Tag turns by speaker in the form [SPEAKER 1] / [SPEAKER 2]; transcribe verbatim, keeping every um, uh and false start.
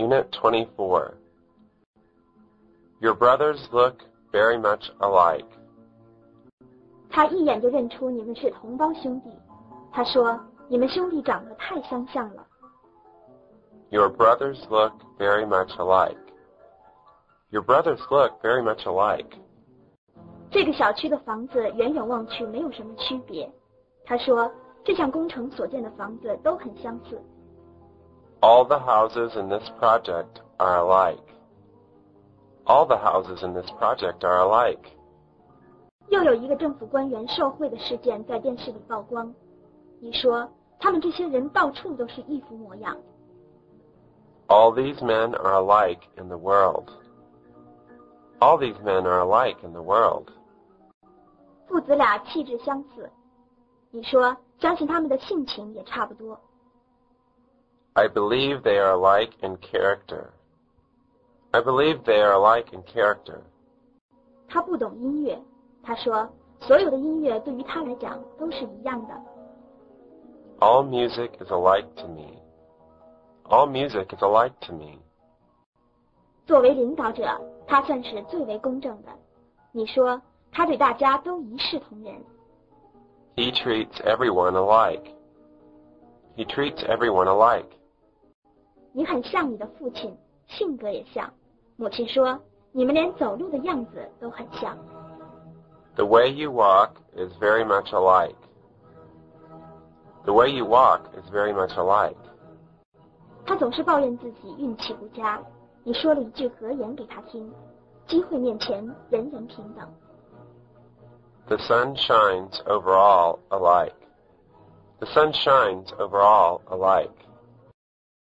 [SPEAKER 1] Unit twenty-four. Your brothers look very much alike.
[SPEAKER 2] 他一眼就认出你们是同胞兄弟。他说，你们兄弟长得太相像了。
[SPEAKER 1] Your brothers look very much alike. Your brothers look very much alike.
[SPEAKER 2] 这个小区的房子远远望去没有什么区别。他说，这项工程所建的房子都很相似。
[SPEAKER 1] All the houses in this project are alike. All the houses in this project are alike.
[SPEAKER 2] 又有一个政府官员受贿的事件在电视里曝光。你说，他们这些人到处都是一副模样。
[SPEAKER 1] All these men are alike in the world. All these men are alike in the world.
[SPEAKER 2] 父子俩气质相似。你说，相信他们的性情也差不多。
[SPEAKER 1] I believe they are alike in character. I believe they are alike in character.
[SPEAKER 2] 他不懂音乐。他说，所有的音乐对于他来讲都是一样的。
[SPEAKER 1] All music is alike to me. All music is alike to me.
[SPEAKER 2] 作为领导者，他算是最为公正的。你说，他对大家都一视同仁。
[SPEAKER 1] He treats everyone alike. He treats everyone alike.
[SPEAKER 2] 你很像你的父亲，性格也像。母亲说，你们连走路的样子都很像。
[SPEAKER 1] The way you walk is very much alike. The way you walk is very much alike.
[SPEAKER 2] 他总是抱怨自己运气不佳。你说了一句格言给他听：机会面前，人人平等。
[SPEAKER 1] The sun shines over all alike. The sun shines over all alike.